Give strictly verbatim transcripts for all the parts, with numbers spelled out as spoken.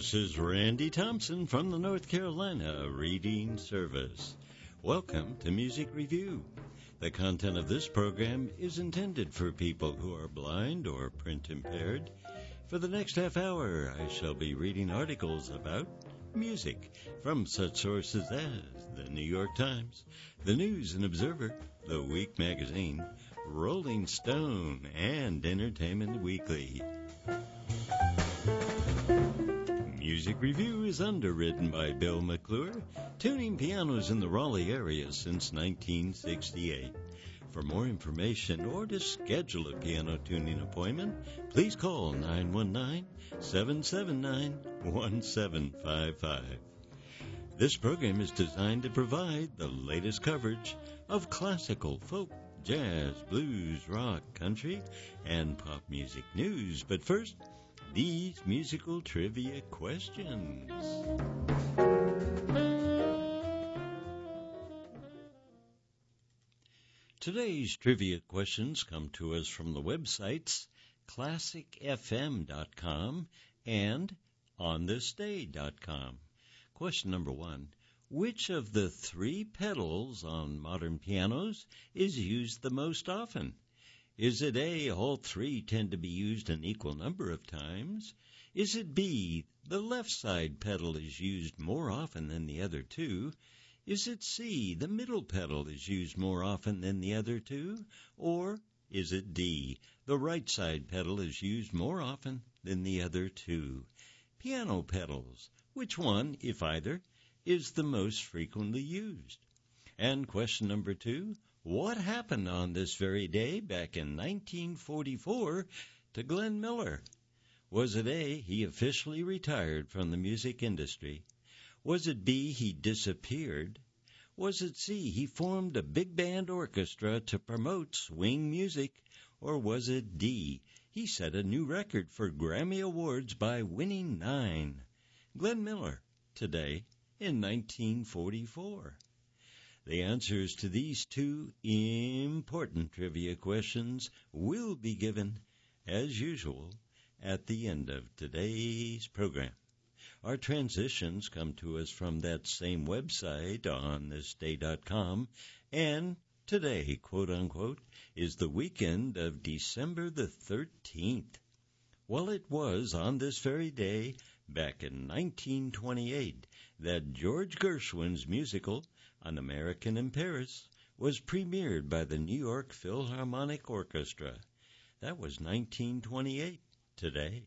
This is Randy Thompson from the North Carolina Reading Service. Welcome to Music Review. The content of this program is intended for people who are blind or print impaired. For the next half hour, I shall be reading articles about music from such sources as the New York Times, the News and Observer, the Week Magazine, Rolling Stone, and Entertainment Weekly. Music Review is underwritten by Bill McClure, tuning pianos in the Raleigh area since nineteen sixty-eight. For more information or to schedule a piano tuning appointment, please call nine one nine, seven seven nine, one seven five five. This program is designed to provide the latest coverage of classical, folk, jazz, blues, rock, country, and pop music news. But first, these musical trivia questions. Today's trivia questions come to us from the websites classic f m dot com and on this day dot com. Question number one. Which of the three pedals on modern pianos is used the most often? Is it A, all three tend to be used an equal number of times? Is it B, the left side pedal is used more often than the other two? Is it C, the middle pedal is used more often than the other two? Or is it D, the right side pedal is used more often than the other two? Piano pedals, which one, if either, is the most frequently used? And question number two, what happened on this very day back in nineteen forty-four to Glenn Miller? Was it A, he officially retired from the music industry? Was it B, he disappeared? Was it C, he formed a big band orchestra to promote swing music? Or was it D, he set a new record for Grammy Awards by winning nine? Glenn Miller, today in nineteen forty-four. The answers to these two important trivia questions will be given, as usual, at the end of today's program. Our transitions come to us from that same website, on this day dot com, and today, quote-unquote, is the weekend of December the thirteenth. Well, it was on this very day, back in nineteen twenty-eight, that George Gershwin's musical, An American in Paris, was premiered by the New York Philharmonic Orchestra. That was nineteen twenty-eight, today.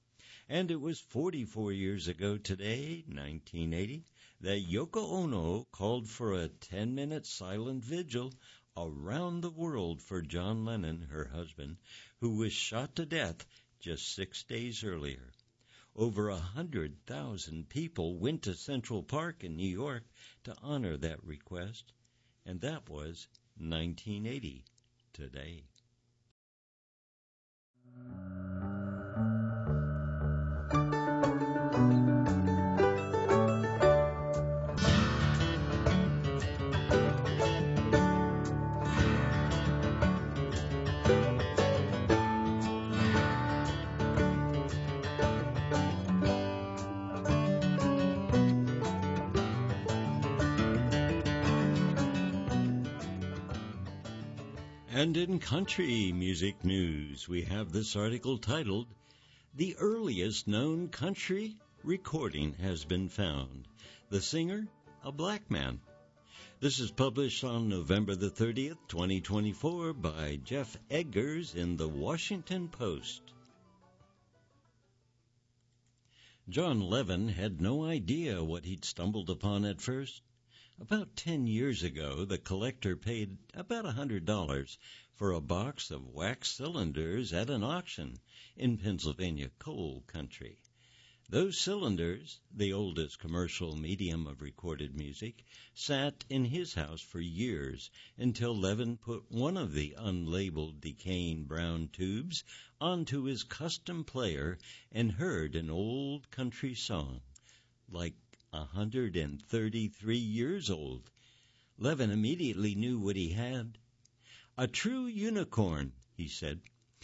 And it was forty-four years ago today, nineteen eighty, that Yoko Ono called for a ten-minute silent vigil around the world for John Lennon, her husband, who was shot to death just six days earlier. Over a hundred thousand people went to Central Park in New York to honor that request, and that was nineteen eighty today. And in country music news, we have this article titled, The Earliest Known Country Recording Has Been Found. The singer, a black man. This is published on November the thirtieth, twenty twenty-four by Jeff Eggers in the Washington Post. John Levin had no idea what he'd stumbled upon at first. About ten years ago, the collector paid about a hundred dollars for a box of wax cylinders at an auction in Pennsylvania coal country. Those cylinders, the oldest commercial medium of recorded music, sat in his house for years until Levin put one of the unlabeled decaying brown tubes onto his custom player and heard an old country song, like a hundred and thirty-three years old. Levin immediately knew what he had. A true unicorn, he said.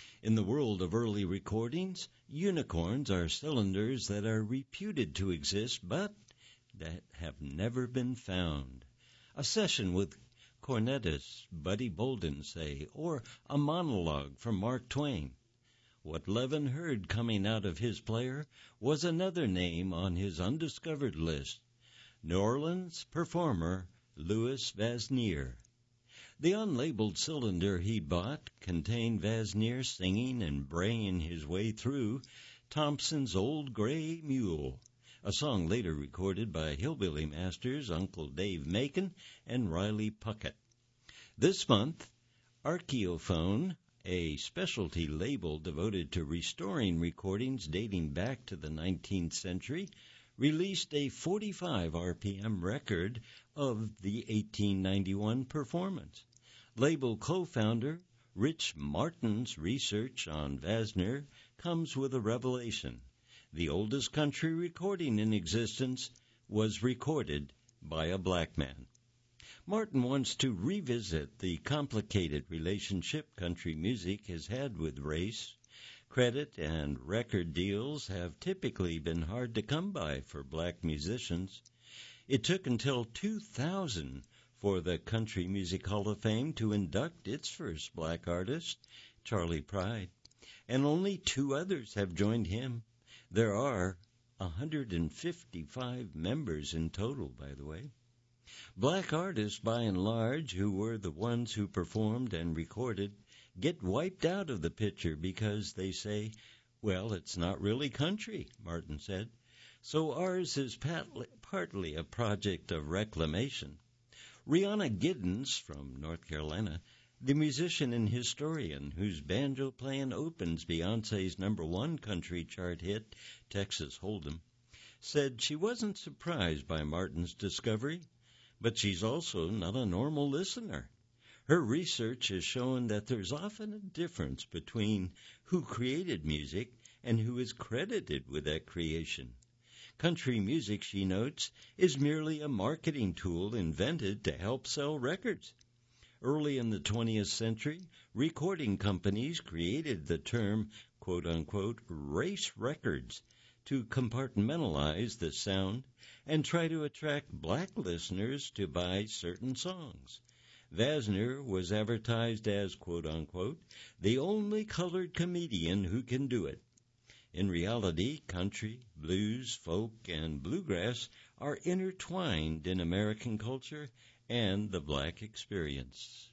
In the world of early recordings, unicorns are cylinders that are reputed to exist but that have never been found. A session with cornetist Buddy Bolden, say, or a monologue from Mark Twain. What Levin heard coming out of his player was another name on his undiscovered list, New Orleans performer Louis Vasnier. The unlabeled cylinder he bought contained Vasnier singing and braying his way through Thompson's Old Gray Mule, a song later recorded by hillbilly masters Uncle Dave Macon and Riley Puckett. This month, Archaeophone, a specialty label devoted to restoring recordings dating back to the nineteenth century, released a forty-five R P M record of the eighteen ninety-one performance. Label co-founder Rich Martin's research on Vasnier comes with a revelation. The oldest country recording in existence was recorded by a black man. Martin wants to revisit the complicated relationship country music has had with race. Credit and record deals have typically been hard to come by for black musicians. It took until two thousand for the Country Music Hall of Fame to induct its first black artist, Charley Pride, and only two others have joined him. There are one hundred fifty-five members in total, by the way. Black artists, by and large, who were the ones who performed and recorded, get wiped out of the picture because they say, well, it's not really country, Martin said. So ours is partly a project of reclamation. Rihanna Giddens from North Carolina, the musician and historian whose banjo playing opens Beyonce's number one country chart hit, Texas Hold'em, said she wasn't surprised by Martin's discovery, but she's also not a normal listener. Her research has shown that there's often a difference between who created music and who is credited with that creation. Country music, she notes, is merely a marketing tool invented to help sell records. Early in the twentieth century, recording companies created the term, quote-unquote, race records to compartmentalize the sound and try to attract black listeners to buy certain songs. Vasnier was advertised as, quote-unquote, the only colored comedian who can do it. In reality, country, blues, folk, and bluegrass are intertwined in American culture and the black experience.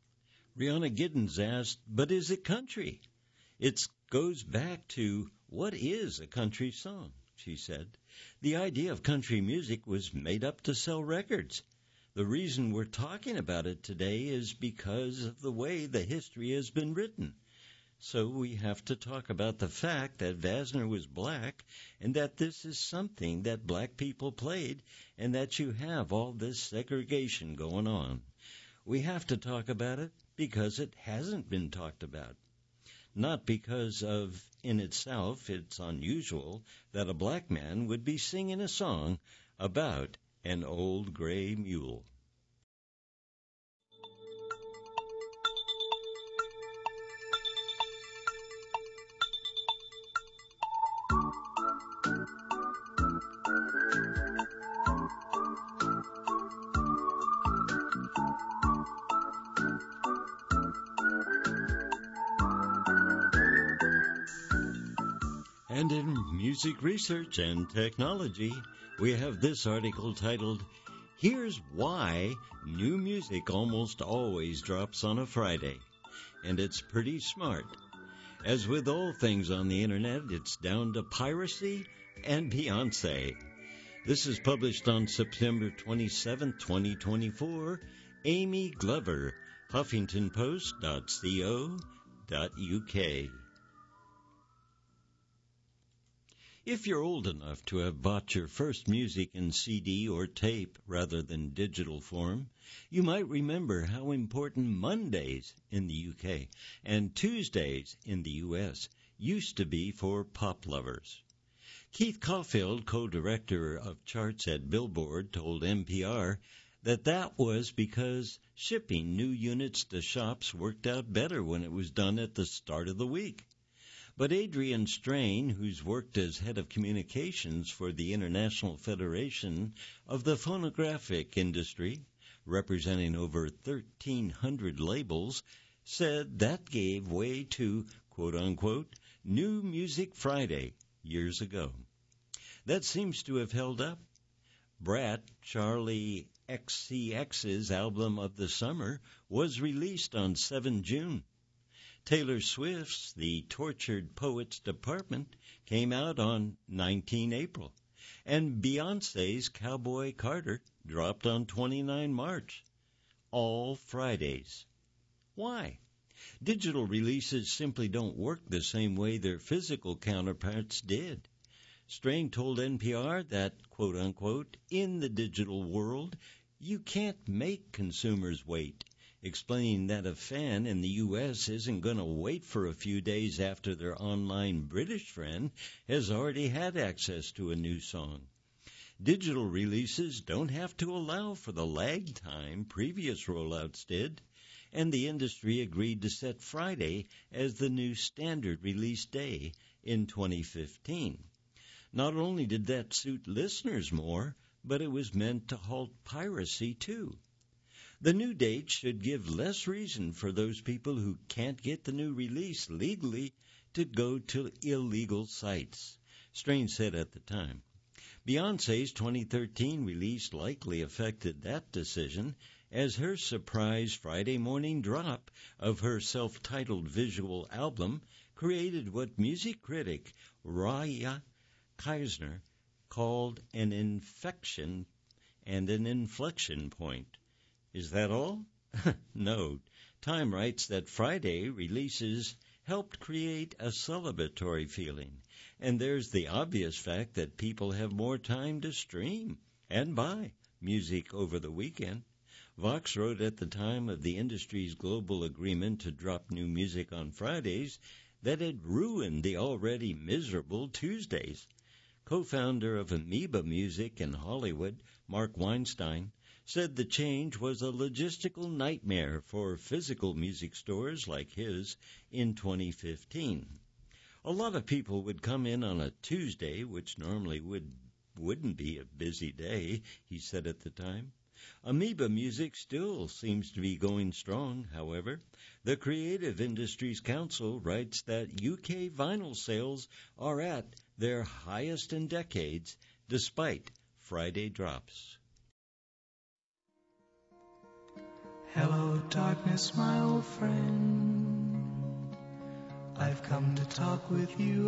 Rihanna Giddens asked, but is it country? It goes back to, what is a country song? She said. The idea of country music was made up to sell records. The reason we're talking about it today is because of the way the history has been written. So we have to talk about the fact that Vasnier was black and that this is something that black people played and that you have all this segregation going on. We have to talk about it because it hasn't been talked about. Not because of, in itself, it's unusual that a black man would be singing a song about an old gray mule. And in music research and technology, we have this article titled, Here's Why New Music Almost Always Drops on a Friday. And it's pretty smart. As with all things on the internet, it's down to piracy and Beyonce. This is published on September twenty-seventh, twenty twenty-four. Amy Glover, Huffington Post dot co dot uk. If you're old enough to have bought your first music in C D or tape rather than digital form, you might remember how important Mondays in the U K and Tuesdays in the U S used to be for pop lovers. Keith Caulfield, co-director of charts at Billboard, told N P R that that was because shipping new units to shops worked out better when it was done at the start of the week. But Adrian Strain, who's worked as head of communications for the International Federation of the Phonographic Industry, representing over thirteen hundred labels, said that gave way to, quote-unquote, New Music Friday years ago. That seems to have held up. Brat, Charlie X C X's album of the summer, was released on the seventh of June. Taylor Swift's The Tortured Poets Department came out on the nineteenth of April, and Beyoncé's Cowboy Carter dropped on the twenty-ninth of March. All Fridays. Why? Digital releases simply don't work the same way their physical counterparts did. Strain told N P R that, quote-unquote, in the digital world, you can't make consumers wait, explaining that a fan in the U S isn't going to wait for a few days after their online British friend has already had access to a new song. Digital releases don't have to allow for the lag time previous rollouts did, and the industry agreed to set Friday as the new standard release day in twenty fifteen. Not only did that suit listeners more, but it was meant to halt piracy too. The new date should give less reason for those people who can't get the new release legally to go to illegal sites, Strain said at the time. Beyoncé's twenty thirteen release likely affected that decision, as her surprise Friday morning drop of her self-titled visual album created what music critic Raya Keisner called an infection and an inflection point. Is that all? No. Time writes that Friday releases helped create a celebratory feeling, and there's the obvious fact that people have more time to stream and buy music over the weekend. Vox wrote at the time of the industry's global agreement to drop new music on Fridays that it ruined the already miserable Tuesdays. Co-founder of Amoeba Music in Hollywood, Mark Weinstein, said the change was a logistical nightmare for physical music stores like his in twenty fifteen. A lot of people would come in on a Tuesday, which normally would, wouldn't be a busy day, he said at the time. Amoeba Music still seems to be going strong, however. The Creative Industries Council writes that U K vinyl sales are at their highest in decades, despite Friday drops. Hello, darkness, my old friend. I've come to talk with you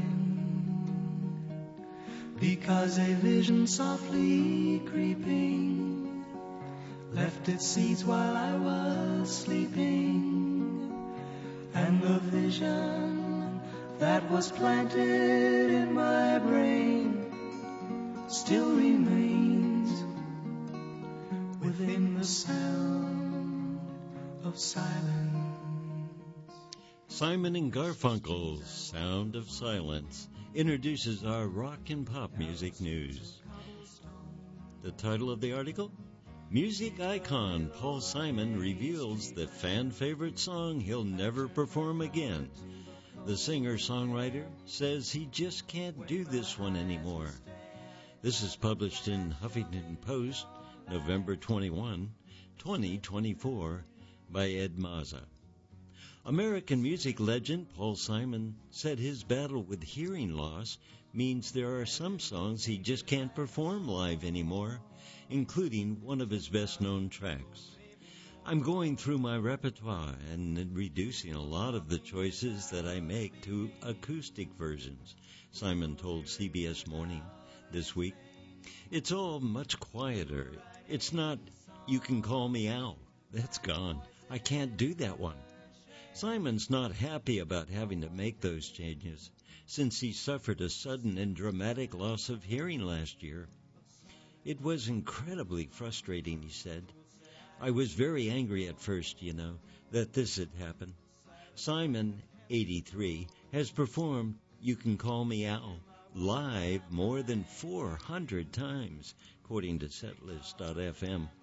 again, because a vision softly creeping left its seeds while I was sleeping, and the vision that was planted in my brain still remains within the sound of silence. Simon and Garfunkel's Sound of Silence introduces our rock and pop music news. The title of the article? Music icon Paul Simon reveals the fan-favorite song he'll never perform again. The singer-songwriter says he just can't do this one anymore. This is published in Huffington Post, November twenty-first, twenty twenty-four, by Ed Mazza. American music legend Paul Simon said his battle with hearing loss means there are some songs he just can't perform live anymore, including one of his best-known tracks. I'm going through my repertoire and reducing a lot of the choices that I make to acoustic versions, Simon told C B S Morning this week. It's all much quieter. It's not, You Can Call Me Al. That's gone. I can't do that one. Simon's not happy about having to make those changes, since he suffered a sudden and dramatic loss of hearing last year. It was incredibly frustrating, he said. I was very angry at first, you know, that this had happened. Simon, eighty-three, has performed You Can Call Me Al live more than four hundred times, according to setlist dot f m.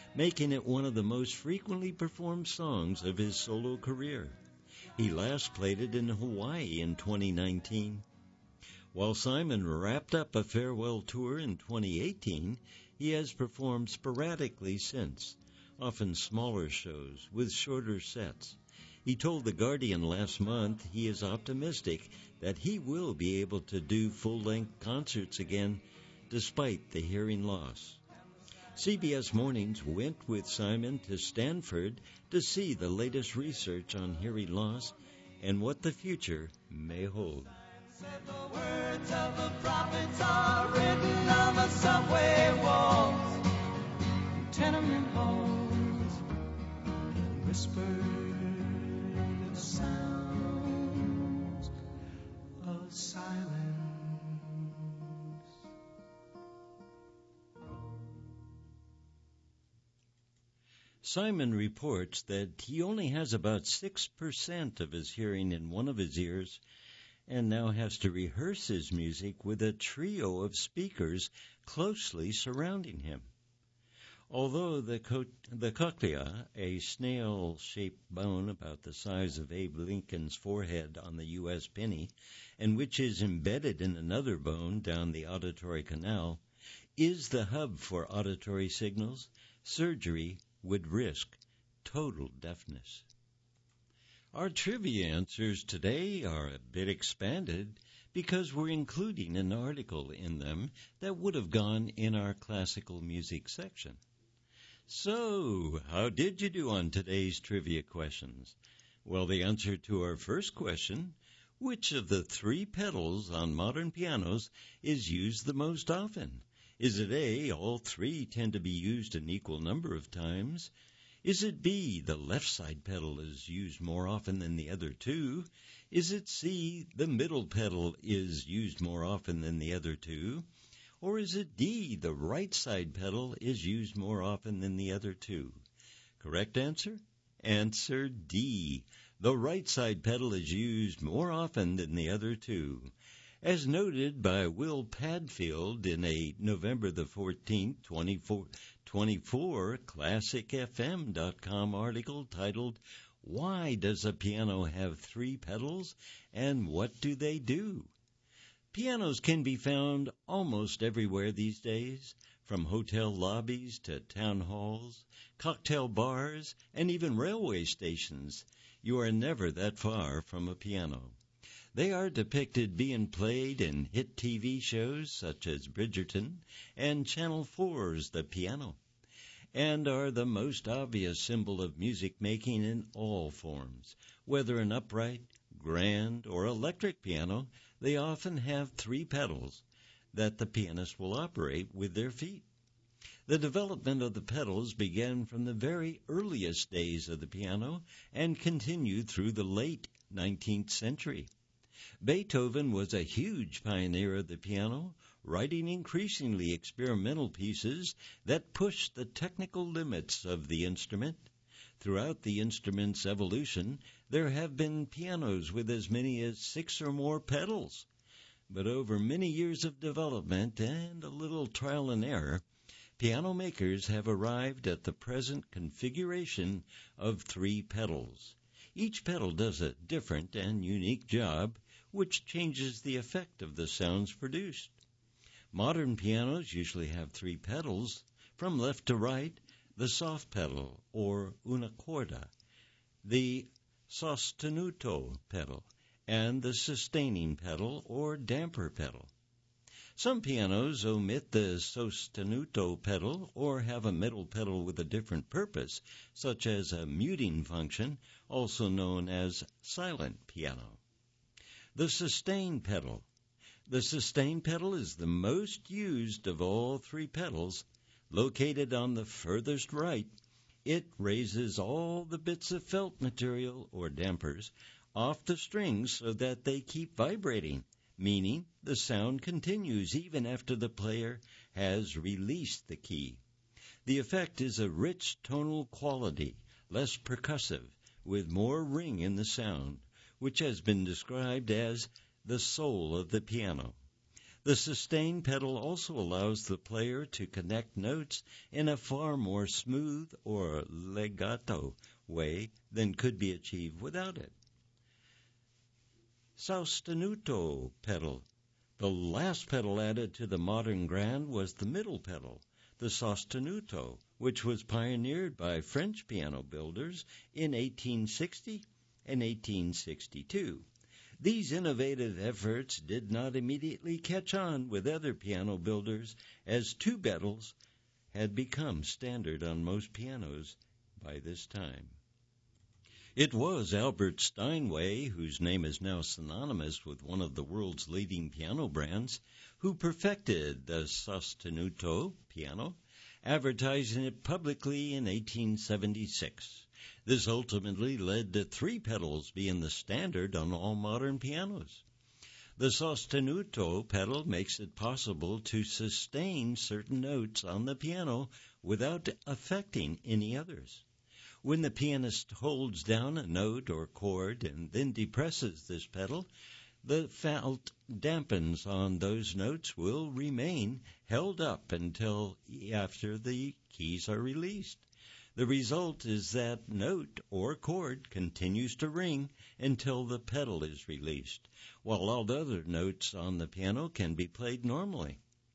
making it one of the most frequently performed songs of his solo career. He last played it in Hawaii in twenty nineteen. While Simon wrapped up a farewell tour in twenty eighteen, he has performed sporadically since, often smaller shows with shorter sets. He told The Guardian last month he is optimistic that he will be able to do full-length concerts again despite the hearing loss. C B S Mornings went with Simon to Stanford to see the latest research on hearing loss and what the future may hold. Said the words of the prophets are written on the subway walls, tenement halls, whispered sounds of silence. Simon reports that he only has about six percent of his hearing in one of his ears and now has to rehearse his music with a trio of speakers closely surrounding him. Although the, co- the cochlea, a snail-shaped bone about the size of Abe Lincoln's forehead on the U S penny, and which is embedded in another bone down the auditory canal, is the hub for auditory signals, surgery would risk total deafness. Our trivia answers today are a bit expanded because we're including an article in them that would have gone in our classical music section. So, how did you do on today's trivia questions? Well, the answer to our first question, which of the three pedals on modern pianos is used the most often? Is it A, all three tend to be used an equal number of times? Is it B, the left side pedal is used more often than the other two? Is it C, the middle pedal is used more often than the other two? Or is it D, the right side pedal is used more often than the other two? Correct answer? Answer D. The right side pedal is used more often than the other two. As noted by Will Padfield in a November the fourteenth, twenty twenty-four classic F M dot com article titled, Why Does a Piano Have Three Pedals and What Do They Do? Pianos can be found almost everywhere these days, from hotel lobbies to town halls, cocktail bars, and even railway stations. You are never that far from a piano. They are depicted being played in hit T V shows such as Bridgerton and Channel four's The Piano, and are the most obvious symbol of music making in all forms. Whether an upright, grand, or electric piano, they often have three pedals that the pianist will operate with their feet. The development of the pedals began from the very earliest days of the piano and continued through the late nineteenth century. Beethoven was a huge pioneer of the piano, writing increasingly experimental pieces that pushed the technical limits of the instrument. Throughout the instrument's evolution, there have been pianos with as many as six or more pedals. But over many years of development and a little trial and error, piano makers have arrived at the present configuration of three pedals. Each pedal does a different and unique job, which changes the effect of the sounds produced. Modern pianos usually have three pedals, from left to right, the soft pedal, or una corda, the sostenuto pedal, and the sustaining pedal, or damper pedal. Some pianos omit the sostenuto pedal or have a middle pedal with a different purpose, such as a muting function, also known as silent piano. The sustain pedal. The sustain pedal is the most used of all three pedals. Located on the furthest right, it raises all the bits of felt material, or dampers, off the strings so that they keep vibrating, meaning the sound continues even after the player has released the key. The effect is a rich tonal quality, less percussive, with more ring in the sound, which has been described as the soul of the piano. The sustain pedal also allows the player to connect notes in a far more smooth or legato way than could be achieved without it. Sostenuto pedal. The last pedal added to the modern grand was the middle pedal, the sostenuto, which was pioneered by French piano builders in eighteen sixty and eighteen sixty-two. These innovative efforts did not immediately catch on with other piano builders, as two pedals had become standard on most pianos by this time. It was Albert Steinway, whose name is now synonymous with one of the world's leading piano brands, who perfected the sostenuto piano, advertising it publicly in eighteen seventy-six. This ultimately led to three pedals being the standard on all modern pianos. The sostenuto pedal makes it possible to sustain certain notes on the piano without affecting any others. When the pianist holds down a note or chord and then depresses this pedal, the felt dampens on those notes will remain held up until after the keys are released. The result is that note or chord continues to ring until the pedal is released, while all other notes on the piano can be played normally.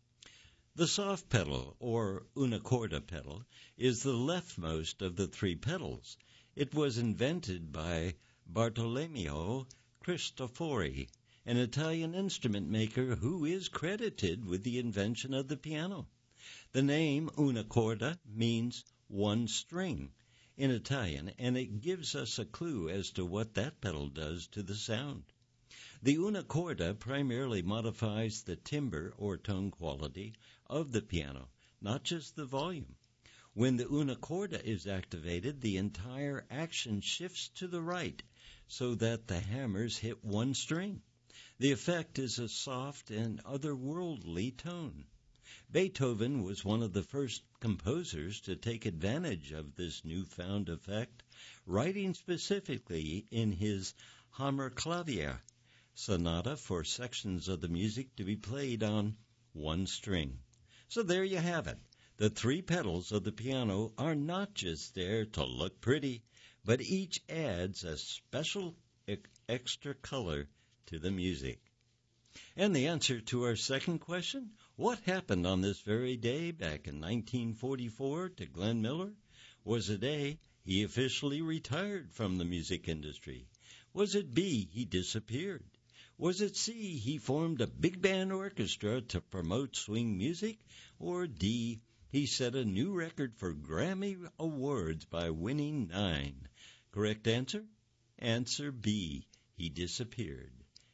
The soft pedal, or una corda pedal, is the leftmost of the three pedals. It was invented by Bartolomeo Cristofori, an Italian instrument maker who is credited with the invention of the piano. The name una corda means one string in Italian, and it gives us a clue as to what that pedal does to the sound. The una corda primarily modifies the timbre or tone quality of the piano, not just the volume. When the una corda is activated, the entire action shifts to the right so that the hammers hit one string. The effect is a soft and otherworldly tone. Beethoven was one of the first composers to take advantage of this newfound effect, writing specifically in his Hammerklavier sonata for sections of the music to be played on one string. So there you have it. The three pedals of the piano are not just there to look pretty, but each adds a special extra color to the music. And the answer to our second question, what happened on this very day back in nineteen forty-four to Glenn Miller? Was it A, he officially retired from the music industry? Was it B, he disappeared? Was it C, he formed a big band orchestra to promote swing music? Or D, he set a new record for Grammy Awards by winning nine? Correct answer? Answer B, he disappeared.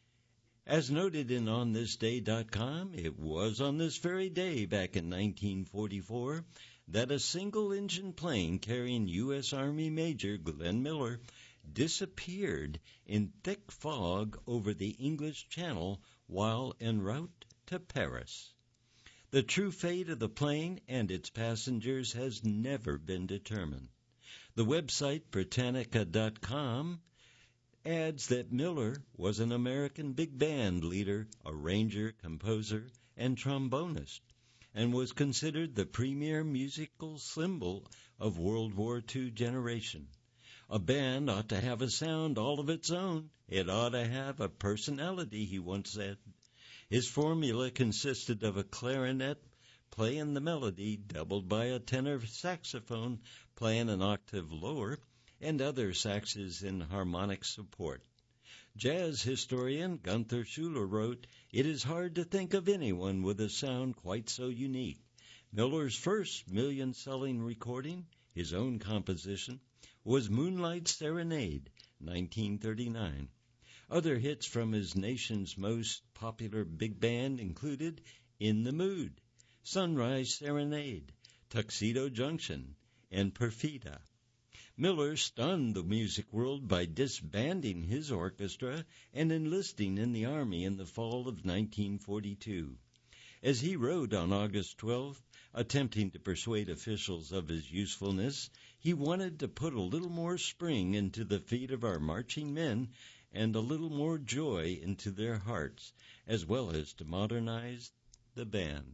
As noted in on this day dot com, it was on this very day back in nineteen forty-four that a single-engine plane carrying U S Army Major Glenn Miller disappeared in thick fog over the English Channel while en route to Paris. The true fate of the plane and its passengers has never been determined. The website Britannica dot com adds that Miller was an American big band leader, arranger, composer, and trombonist, and was considered the premier musical symbol of World War Two generation. A band ought to have a sound all of its own. It ought to have a personality, he once said. His formula consisted of a clarinet playing the melody, doubled by a tenor saxophone playing an octave lower, and other saxes in harmonic support. Jazz historian Gunther Schuller wrote, "It is hard to think of anyone with a sound quite so unique." Miller's first million-selling recording, his own composition, was Moonlight Serenade, nineteen thirty-nine. Other hits from his nation's most popular big band included In the Mood, Sunrise Serenade, Tuxedo Junction, and Perfida. Miller stunned the music world by disbanding his orchestra and enlisting in the Army in the fall of nineteen forty-two. As he wrote on August twelfth, attempting to persuade officials of his usefulness, he wanted to put a little more spring into the feet of our marching men and a little more joy into their hearts, as well as to modernize the band.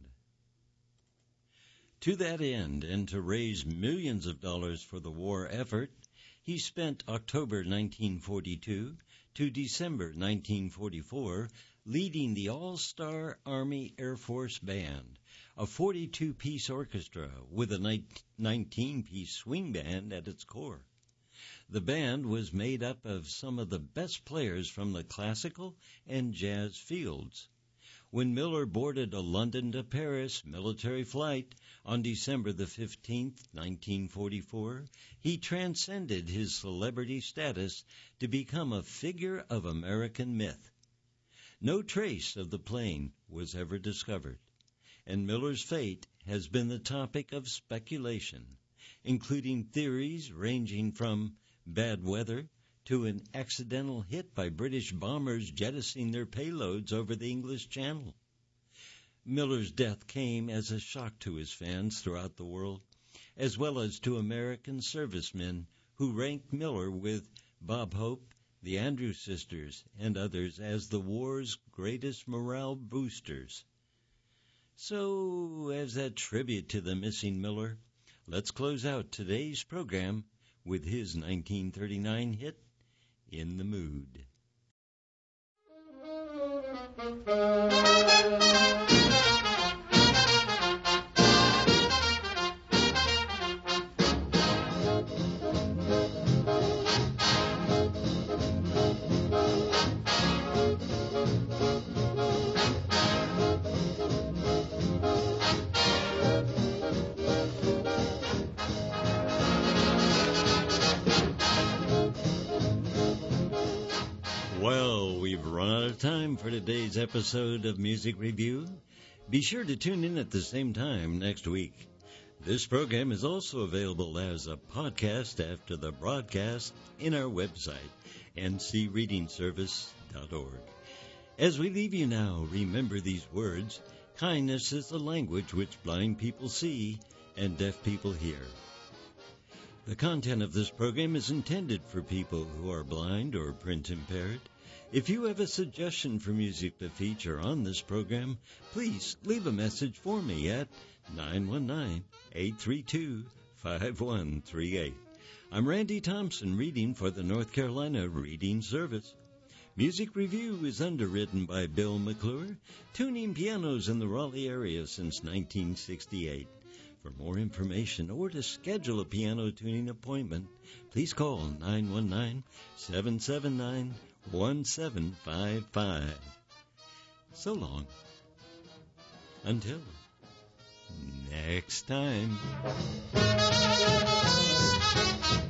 To that end, and to raise millions of dollars for the war effort, he spent October nineteen forty-two to December nineteen forty-four leading the All-Star Army Air Force Band, a forty-two piece orchestra with a nineteen piece swing band at its core. The band was made up of some of the best players from the classical and jazz fields. When Miller boarded a London to Paris military flight on December the fifteenth, nineteen forty-four, he transcended his celebrity status to become a figure of American myth. No trace of the plane was ever discovered, and Miller's fate has been the topic of speculation, including theories ranging from bad weather to an accidental hit by British bombers jettisoning their payloads over the English Channel. Miller's death came as a shock to his fans throughout the world, as well as to American servicemen who ranked Miller with Bob Hope, the Andrews Sisters, and others as the war's greatest morale boosters. So, as a tribute to the missing Miller, let's close out today's program with his nineteen thirty-nine hit, In the Mood. Well, we've run out of time for today's episode of Music Review. Be sure to tune in at the same time next week. This program is also available as a podcast after the broadcast in our website, n c reading service dot org. As we leave you now, remember these words. Kindness is the language which blind people see and deaf people hear. The content of this program is intended for people who are blind or print impaired. If you have a suggestion for music to feature on this program, please leave a message for me at nine one nine, eight three two, five one three eight. I'm Randy Thompson, reading for the North Carolina Reading Service. Music Review is underwritten by Bill McClure, tuning pianos in the Raleigh area since nineteen sixty-eight. For more information or to schedule a piano tuning appointment, please call nine one nine, seven seven nine, one seven five five. So long. Until next time.